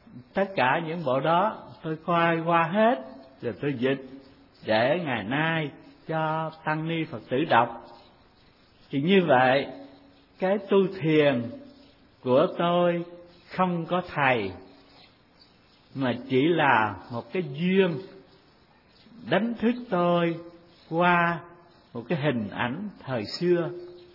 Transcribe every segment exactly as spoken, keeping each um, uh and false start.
tất cả những bộ đó tôi coi qua hết, rồi tôi dịch để ngày nay cho tăng ni Phật tử đọc. Thì như vậy, cái tu thiền của tôi không có thầy, mà chỉ là một cái duyên đánh thức tôi qua một cái hình ảnh thời xưa.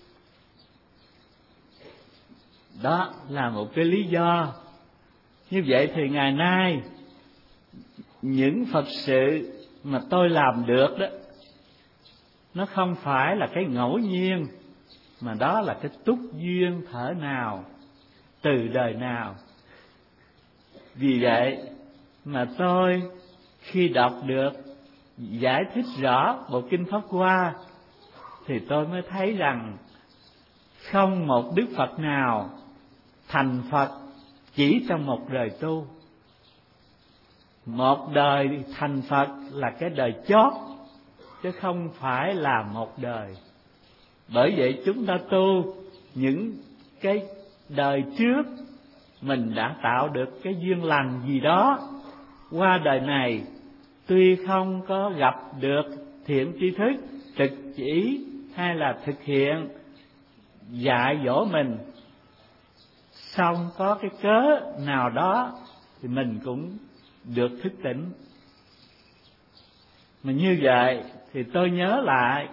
Đó là một cái lý do. Như vậy thì ngày nay những Phật sự mà tôi làm được đó, nó không phải là cái ngẫu nhiên, mà đó là cái túc duyên thở nào, từ đời nào. Vì vậy mà tôi khi đọc được giải thích rõ bộ Kinh Pháp Hoa, thì tôi mới thấy rằng không một Đức Phật nào thành Phật chỉ trong một đời tu. Một đời thành Phật là cái đời chót, chứ không phải là một đời. Bởi vậy chúng ta tu những cái đời trước, mình đã tạo được cái duyên lành gì đó, qua đời này tuy không có gặp được thiện tri thức trực chỉ hay là thực hiện dạy dỗ mình, xong có cái cớ nào đó thì mình cũng được thức tỉnh. Mà như vậy thì tôi nhớ lại,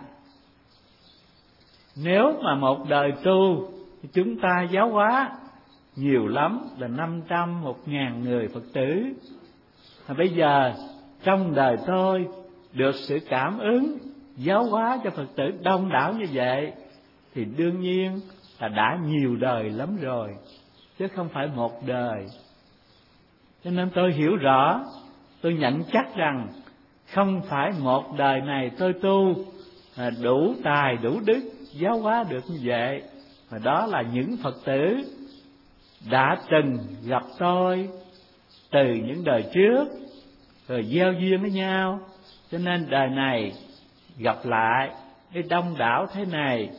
nếu mà một đời tu thì chúng ta giáo hóa nhiều lắm là năm trăm, một ngàn người Phật tử. Mà bây giờ trong đời tôi được sự cảm ứng giáo hóa cho Phật tử đông đảo như vậy, thì đương nhiên là đã nhiều đời lắm rồi, chứ không phải một đời. Cho nên tôi hiểu rõ, tôi nhận chắc rằng không phải một đời này tôi tu đủ tài đủ đức giáo hóa được như vậy, mà đó là những Phật tử đã từng gặp tôi từ những đời trước, rồi gieo duyên với nhau, cho nên đời này gặp lại cái đông đảo thế này.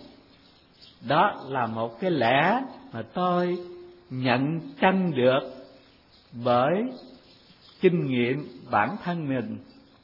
Đó là một cái lẽ mà tôi nhận chân được bởi kinh nghiệm bản thân mình.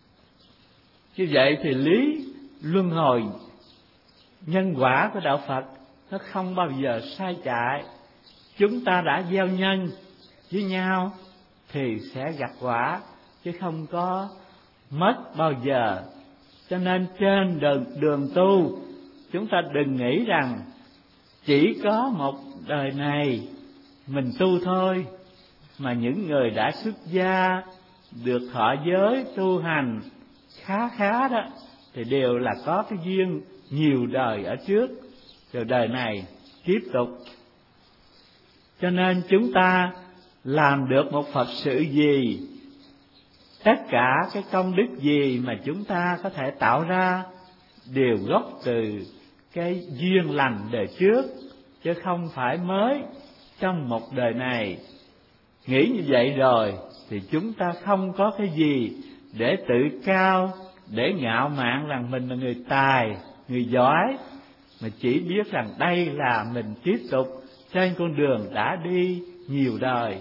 Như vậy thì lý luân hồi nhân quả của đạo Phật nó không bao giờ sai chạy. Chúng ta đã gieo nhân với nhau thì sẽ gặt quả, chứ không có mất bao giờ. Cho nên trên đường, đường tu, chúng ta đừng nghĩ rằng chỉ có một đời này mình tu thôi, mà những người đã xuất gia, được thọ giới tu hành khá khá đó, thì đều là có cái duyên nhiều đời ở trước, rồi đời này tiếp tục. Cho nên chúng ta làm được một Phật sự gì, tất cả cái công đức gì mà chúng ta có thể tạo ra đều gốc từ cái duyên lành đời trước, chứ không phải mới trong một đời này. Nghĩ như vậy rồi thì chúng ta không có cái gì để tự cao, để ngạo mạn rằng mình là người tài, người giỏi, mà chỉ biết rằng đây là mình tiếp tục trên con đường đã đi nhiều đời.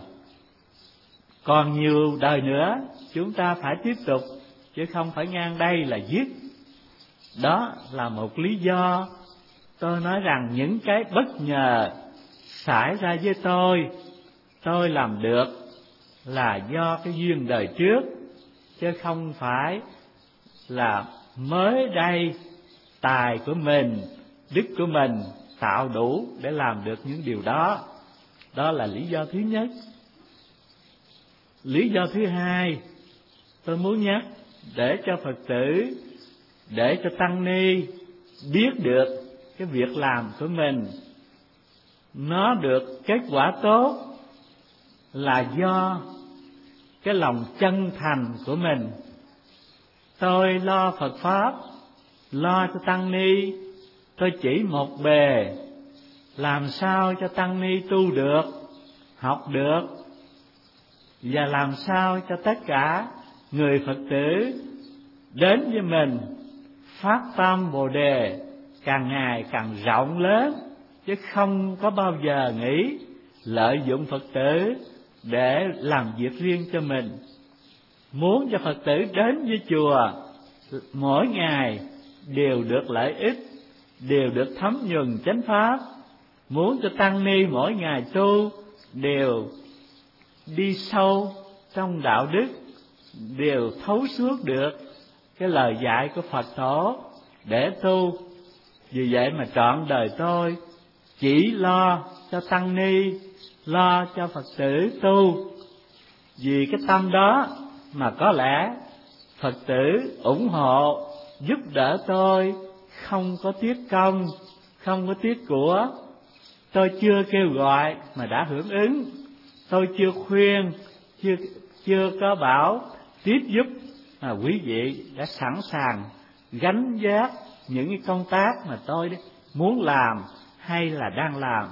Còn nhiều đời nữa chúng ta phải tiếp tục, chứ không phải ngang đây là dứt. Đó là một lý do tôi nói rằng những cái bất ngờ xảy ra với tôi, tôi làm được là do cái duyên đời trước, chứ không phải là mới đây tài của mình, đức của mình tạo đủ để làm được những điều đó. Đó là lý do thứ nhất. Lý do thứ hai tôi muốn nhắc, để cho Phật tử, để cho tăng ni biết được cái việc làm của mình nó được kết quả tốt, là do cái lòng chân thành của mình. Tôi lo Phật Pháp, lo cho tăng ni, tôi chỉ một bề, làm sao cho tăng ni tu được, học được, và làm sao cho tất cả người Phật tử đến với mình phát tâm Bồ Đề càng ngày càng rộng lớn, chứ không có bao giờ nghĩ lợi dụng Phật tử để làm việc riêng cho mình. Muốn cho Phật tử đến với chùa mỗi ngày đều được lợi ích, đều được thấm nhuần chánh pháp. Muốn cho tăng ni mỗi ngày tu đều đi sâu trong đạo đức, đều thấu suốt được cái lời dạy của Phật tổ để tu. Vì vậy mà trọn đời tôi chỉ lo cho tăng ni, lo cho Phật tử tu. Vì cái tâm đó mà có lẽ Phật tử ủng hộ, giúp đỡ tôi, không có tiếc công, không có tiếc của. Tôi chưa kêu gọi mà đã hưởng ứng, tôi chưa khuyên, chưa chưa có bảo tiếp giúp, mà quý vị đã sẵn sàng gánh vác những cái công tác mà tôi muốn làm hay là đang làm.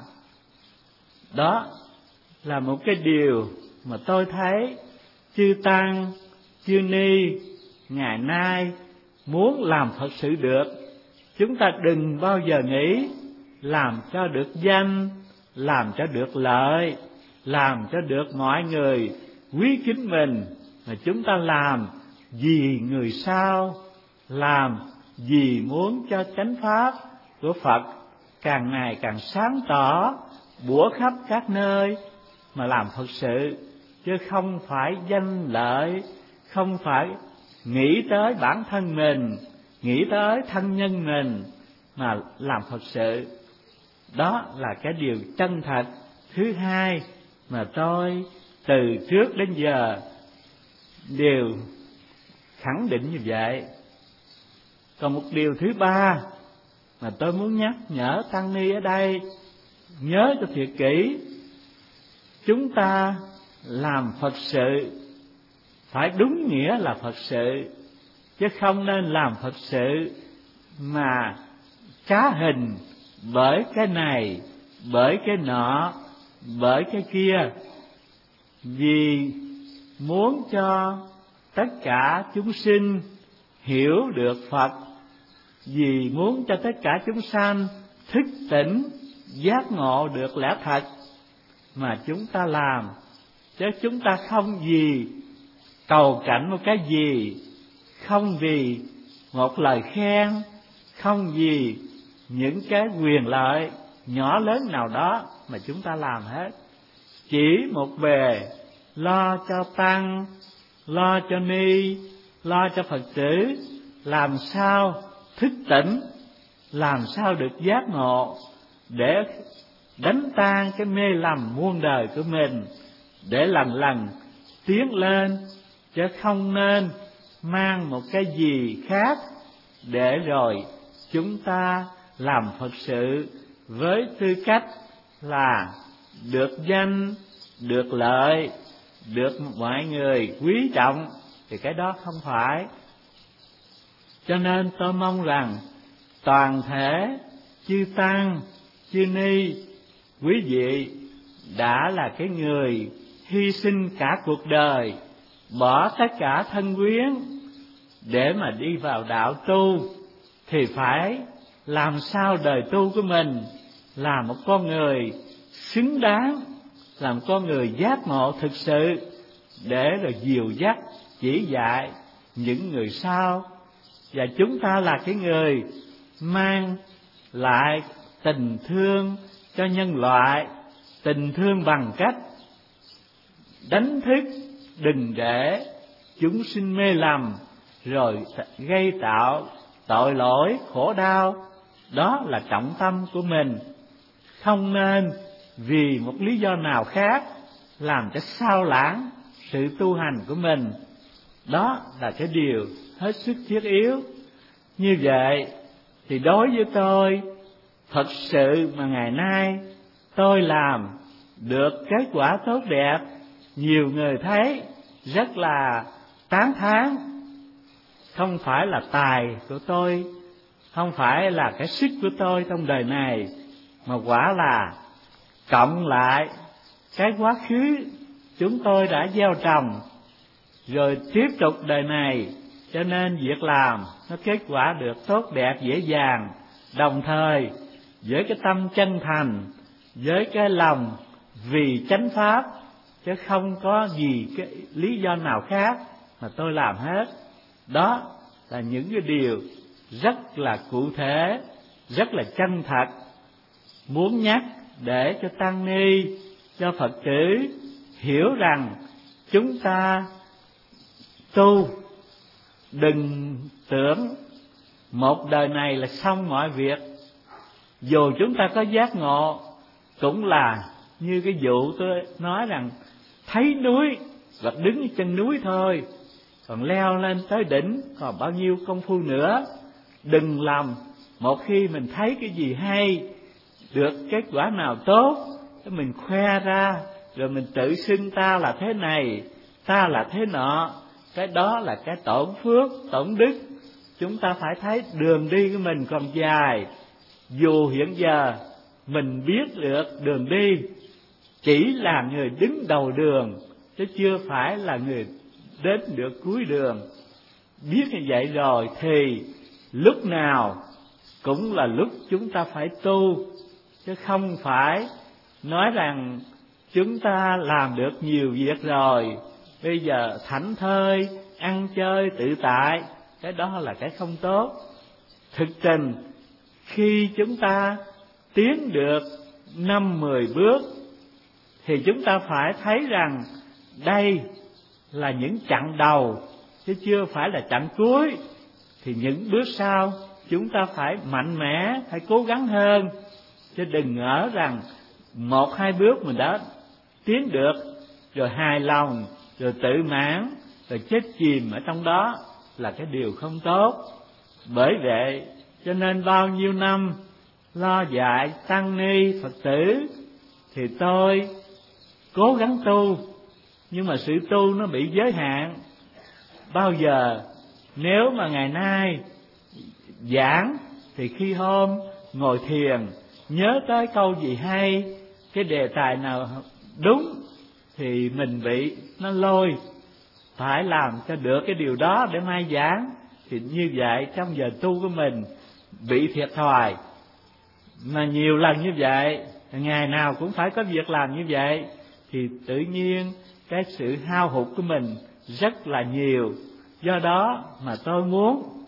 Đó là một cái điều mà tôi thấy chư tăng, chư ni ngày nay muốn làm thật sự được. Chúng ta đừng bao giờ nghĩ làm cho được danh, làm cho được lợi, làm cho được mọi người quý kính mình, mà chúng ta làm vì người sau, làm vì muốn cho chánh pháp của Phật càng ngày càng sáng tỏ, bủa khắp các nơi, mà làm thật sự, chứ không phải danh lợi, không phải nghĩ tới bản thân mình, nghĩ tới thân nhân mình, mà làm thật sự. Đó là cái điều chân thật thứ hai mà tôi từ trước đến giờ đều khẳng định như vậy. Còn một điều thứ ba mà tôi muốn nhắc nhở tăng ni ở đây, nhớ cho thiệt kỹ. Chúng ta làm Phật sự phải đúng nghĩa là Phật sự, chứ không nên làm Phật sự mà trá hình bởi cái này, bởi cái nọ, bởi cái kia. Vì muốn cho tất cả chúng sinh hiểu được Phật, vì muốn cho tất cả chúng sanh thức tỉnh, giác ngộ được lẽ thật mà chúng ta làm, chứ chúng ta không vì cầu cảnh một cái gì, không vì một lời khen, không vì những cái quyền lợi nhỏ lớn nào đó mà chúng ta làm hết. Chỉ một bề lo cho tăng, lo cho ni, lo cho Phật tử, làm sao thức tỉnh, làm sao được giác ngộ, để đánh tan cái mê lầm muôn đời của mình, để lần lần tiến lên, chứ không nên mang một cái gì khác để rồi chúng ta làm Phật sự với tư cách là được danh, được lợi, được mọi người quý trọng, thì cái đó không phải. Cho nên tôi mong rằng toàn thể chư tăng, chư ni, quý vị đã là cái người hy sinh cả cuộc đời, bỏ tất cả thân quyến để mà đi vào đạo tu, thì phải làm sao đời tu của mình là một con người xứng đáng, làm con người giác ngộ thực sự, để rồi dìu dắt chỉ dạy những người sau. Và chúng ta là cái người mang lại tình thương cho nhân loại, tình thương bằng cách đánh thức đừng để chúng sinh mê lầm, rồi gây tạo tội lỗi khổ đau. Đó là trọng tâm của mình. Không nên vì một lý do nào khác làm cho sao lãng sự tu hành của mình. Đó là cái điều hết sức thiết yếu. Như vậy thì đối với tôi, thật sự mà ngày nay tôi làm được kết quả tốt đẹp, nhiều người thấy rất là tán thán. Không phải là tài của tôi, không phải là cái sức của tôi trong đời này, mà quả là cộng lại cái quá khứ chúng tôi đã gieo trồng, rồi tiếp tục đời này, cho nên việc làm nó kết quả được tốt đẹp dễ dàng. Đồng thời với cái tâm chân thành, với cái lòng vì chánh pháp, chứ không có gì cái lý do nào khác mà tôi làm hết. Đó là những cái điều rất là cụ thể, rất là chân thật, muốn nhắc để cho tăng ni, cho Phật tử hiểu rằng chúng ta tu đừng tưởng một đời này là xong mọi việc. Dù chúng ta có giác ngộ cũng là như cái vụ tôi nói rằng thấy núi và đứng chân núi thôi, còn leo lên tới đỉnh còn bao nhiêu công phu nữa. Đừng làm một khi mình thấy cái gì hay, được kết quả nào tốt, mình khoe ra rồi mình tự xưng ta là thế này, ta là thế nọ. Cái đó là cái tổn phước, tổn đức. Chúng ta phải thấy đường đi của mình còn dài. Dù hiện giờ mình biết được đường đi, chỉ là người đứng đầu đường, chứ chưa phải là người đến được cuối đường. Biết như vậy rồi thì lúc nào cũng là lúc chúng ta phải tu, chứ không phải nói rằng chúng ta làm được nhiều việc rồi, bây giờ thảnh thơi, ăn chơi tự tại. Cái đó là cái không tốt. Thực tình khi chúng ta tiến được năm mười bước thì chúng ta phải thấy rằng đây là những chặng đầu, chứ chưa phải là chặng cuối. Thì những bước sau chúng ta phải mạnh mẽ, phải cố gắng hơn, chứ đừng ngỡ rằng một hai bước mình đã tiến được rồi hài lòng, rồi tự mãn, rồi chết chìm ở trong đó, là cái điều không tốt. Bởi vậy cho nên bao nhiêu năm lo dạy tăng ni Phật tử thì tôi cố gắng tu, nhưng mà sự tu nó bị giới hạn. Bao giờ nếu mà ngày nay giảng thì khi hôm ngồi thiền nhớ tới câu gì hay, cái đề tài nào đúng thì mình bị nó lôi, phải làm cho được cái điều đó để mai giảng. Thì như vậy trong giờ tu của mình bị thiệt thòi. Mà nhiều lần như vậy, ngày nào cũng phải có việc làm như vậy, thì tự nhiên cái sự hao hụt của mình rất là nhiều. Do đó mà tôi muốn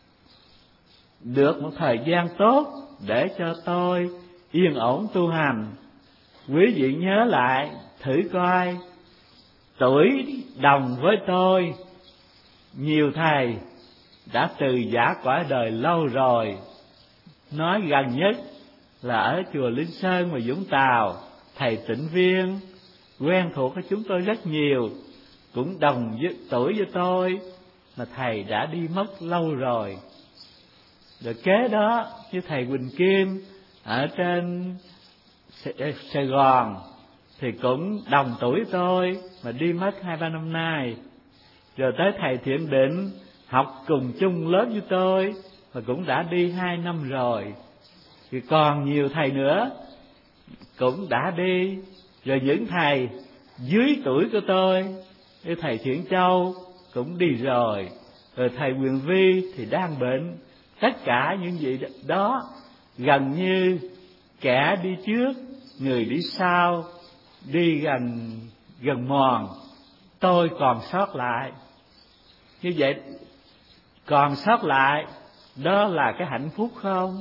được một thời gian tốt để cho tôi yên ổn tu hành. Quý vị nhớ lại thử coi, tuổi đồng với tôi, nhiều thầy đã từ giã cõi đời lâu rồi. Nói gần nhất là ở chùa Linh Sơn và Vũng Tàu, thầy Tịnh Viên quen thuộc với chúng tôi rất nhiều, cũng đồng với tuổi với tôi, mà thầy đã đi mất lâu rồi. Rồi kế đó như thầy Quỳnh Kim ở trên Sài Gòn thì cũng đồng tuổi tôi mà đi mất hai ba năm nay. Rồi tới thầy Thiện Định học cùng chung lớp với tôi mà cũng đã đi hai năm rồi. Thì còn nhiều thầy nữa cũng đã đi. Rồi những thầy dưới tuổi của tôi, như thầy Thiện Châu cũng đi rồi. Rồi thầy Quyền Vi thì đang bệnh. Tất cả những gì đó gần như kẻ đi trước, người đi sau, đi gần gần mòn. Tôi còn sót lại. Như vậy còn sót lại đó là cái hạnh phúc không?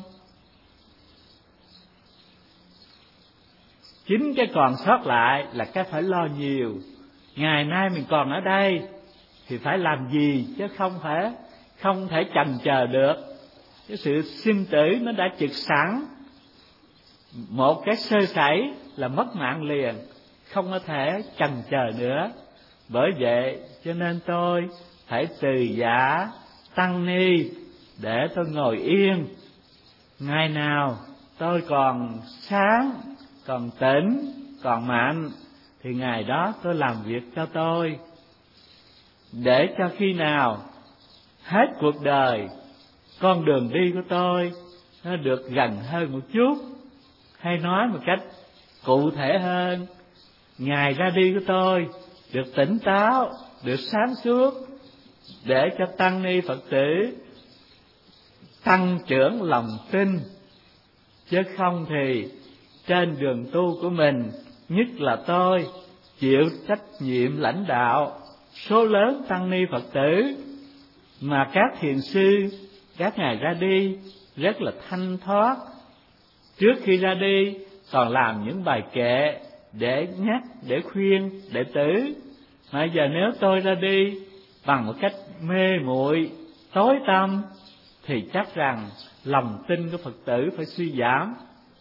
Chính cái còn sót lại là cái phải lo nhiều. Ngày nay mình còn ở đây thì phải làm gì, chứ không phải không thể chần chờ được. Cái sự sinh tử nó đã trực sẵn, một cái sơ sẩy là mất mạng liền, không có thể chần chờ nữa. Bởi vậy cho nên tôi phải từ giả tăng ni để tôi ngồi yên. Ngày nào tôi còn sáng, còn tỉnh, còn mạnh thì ngày đó tôi làm việc cho tôi, để cho khi nào hết cuộc đời, con đường đi của tôi nó được gần hơn một chút. Hay nói một cách cụ thể hơn, ngày ra đi của tôi được tỉnh táo, được sáng suốt, để cho tăng ni Phật tử tăng trưởng lòng tin. Chứ không thì trên đường tu của mình, nhất là tôi, chịu trách nhiệm lãnh đạo số lớn tăng ni Phật tử, mà các thiền sư các ngài ra đi rất là thanh thoát. Trước khi ra đi còn làm những bài kệ để nhắc, để khuyên đệ tử. Mà giờ nếu tôi ra đi bằng một cách mê muội, tối tăm, thì chắc rằng lòng tin của Phật tử phải suy giảm.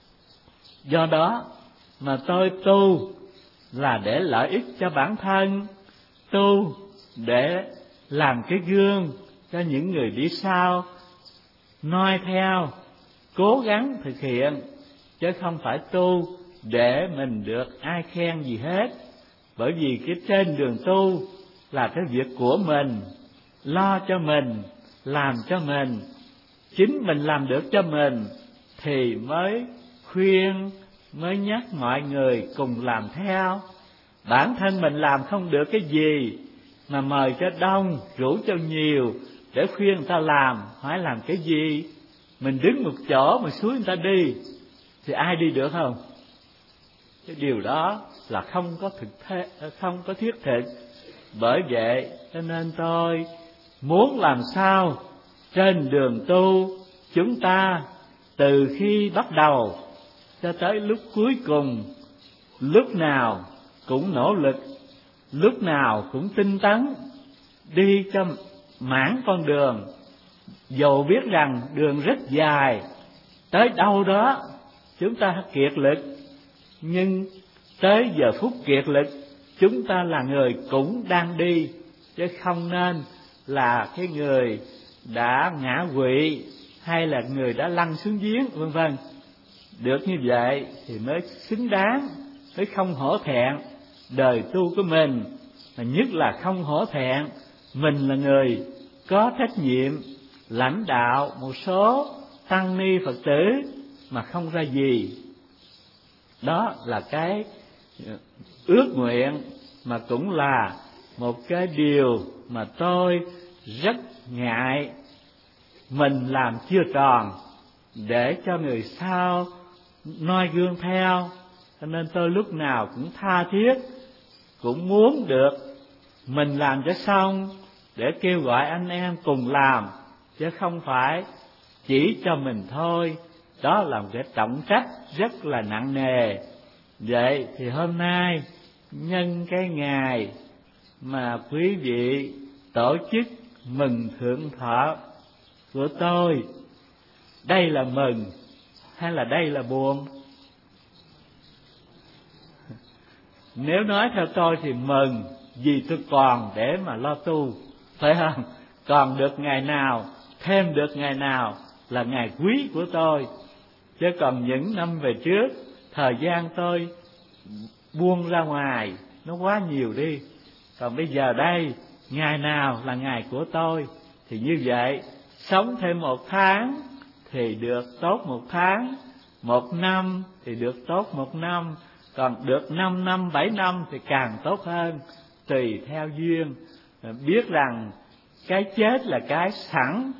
Do đó mà tôi tu là để lợi ích cho bản thân, tu để làm cái gương cho những người đi sau noi theo, cố gắng thực hiện, chứ không phải tu để mình được ai khen gì hết. Bởi vì cái trên đường tu là cái việc của mình, lo cho mình, làm cho mình. Chính mình làm được cho mình thì mới khuyên, mới nhắc mọi người cùng làm theo. Bản thân mình làm không được cái gì mà mời cho đông, rủ cho nhiều để khuyên người ta làm, phải làm cái gì? Mình đứng một chỗ mà suối người ta đi thì ai đi được không? Cái điều đó là không có thực thế, không có thiết thực. Bởi vậy cho nên tôi muốn làm sao trên đường tu chúng ta từ khi bắt đầu cho tới lúc cuối cùng, lúc nào cũng nỗ lực, lúc nào cũng tinh tấn, đi cho mãn con đường. Dầu biết rằng đường rất dài, tới đâu đó chúng ta kiệt lực, nhưng tới giờ phút kiệt lực chúng ta là người cũng đang đi, chứ không nên là cái người đã ngã quỵ hay là người đã lăn xuống giếng vân vân. Được như vậy thì mới xứng đáng, mới không hổ thẹn đời tu của mình, mà nhất là không hổ thẹn mình là người có trách nhiệm lãnh đạo một số tăng ni Phật tử mà không ra gì. Đó là cái ước nguyện, mà cũng là một cái điều mà tôi rất ngại mình làm chưa tròn để cho người sau noi gương theo. Cho nên tôi lúc nào cũng tha thiết, cũng muốn được mình làm cho xong để kêu gọi anh em cùng làm, chứ không phải chỉ cho mình thôi. Đó là một cái trọng trách rất là nặng nề. Vậy thì hôm nay nhân cái ngày mà quý vị tổ chức mừng thượng thọ của tôi, đây là mừng hay là đây là buồn? Nếu nói theo tôi thì mừng, vì tôi còn để mà lo tu, phải không? Còn được ngày nào, thêm được ngày nào là ngày quý của tôi. Chứ còn những năm về trước, thời gian tôi buông ra ngoài nó quá nhiều đi. Còn bây giờ đây, ngày nào là ngày của tôi, thì như vậy sống thêm một tháng thì được tốt một tháng, một năm thì được tốt một năm, còn được năm năm, bảy năm thì càng tốt hơn, tùy theo duyên. Biết rằng cái chết là cái sẵn,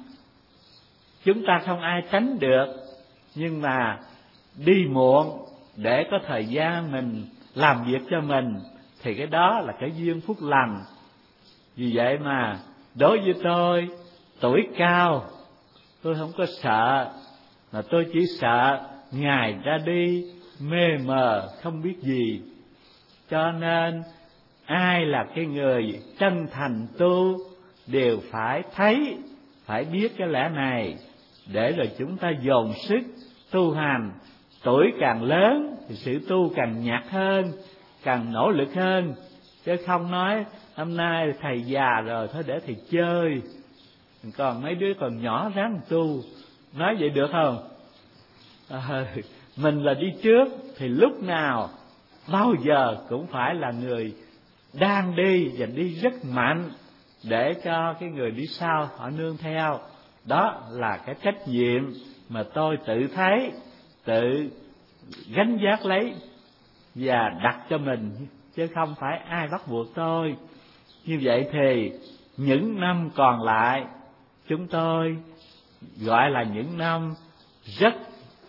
chúng ta không ai tránh được, nhưng mà đi muộn để có thời gian mình làm việc cho mình thì cái đó là cái duyên phúc lành. Vì vậy mà đối với tôi, tuổi cao tôi không có sợ, mà tôi chỉ sợ ngày ra đi mê mờ không biết gì. Cho nên ai là cái người chân thành tu đều phải thấy, phải biết cái lẽ này, để rồi chúng ta dồn sức tu hành. Tuổi càng lớn thì sự tu càng nhạt hơn, càng nỗ lực hơn, chứ không nói hôm nay thầy già rồi thôi để thầy chơi, còn mấy đứa còn nhỏ ráng tu. Nói vậy được không? À, mình là đi trước thì lúc nào bao giờ cũng phải là người đang đi, và đi rất mạnh, để cho cái người đi sau họ nương theo. Đó là cái trách nhiệm mà tôi tự thấy, tự gánh vác lấy và đặt cho mình, chứ không phải ai bắt buộc tôi. Như vậy thì những năm còn lại chúng tôi gọi là những năm rất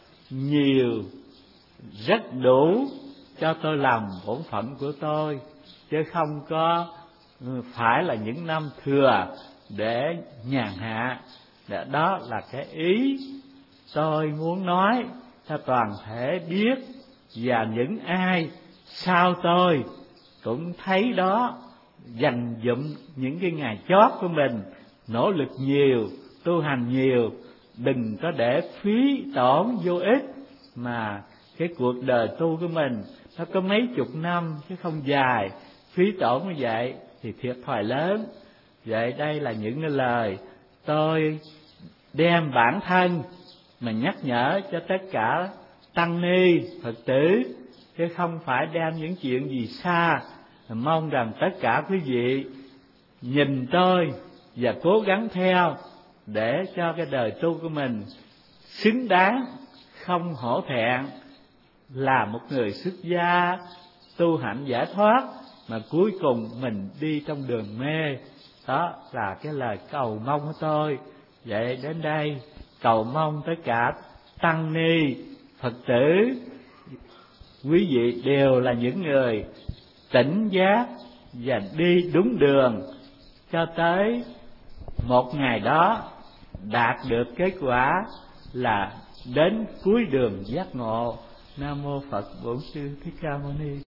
nhiều, rất đủ cho tôi làm bổn phận của tôi. chứ không có phải là những năm thừa để nhàn hạ. Đó là cái ý tôi muốn nói cho toàn thể biết, và những ai sau tôi cũng thấy đó, dành dụm những cái ngày chót của mình, nỗ lực nhiều, tu hành nhiều, đừng có để phí tổn vô ích, mà cái cuộc đời tu của mình nó có mấy chục năm chứ không dài, phí tổn như vậy thì thiệt thòi lớn. Vậy đây là những cái lời tôi đem bản thân mà nhắc nhở cho tất cả tăng ni Phật tử, chứ không phải đem những chuyện gì xa. Mong rằng tất cả quý vị nhìn tôi và cố gắng theo, để cho cái đời tu của mình xứng đáng, không hổ thẹn là một người xuất gia tu hạnh giải thoát, mà cuối cùng mình đi trong đường mê. Đó là cái lời cầu mong của tôi. Vậy đến đây cầu mong tất cả tăng ni Phật tử, quý vị đều là những người tỉnh giác và đi đúng đường, cho tới một ngày đó đạt được kết quả là đến cuối đường giác ngộ. Nam mô Phật Bổn Sư Thích Ca Mâu Ni.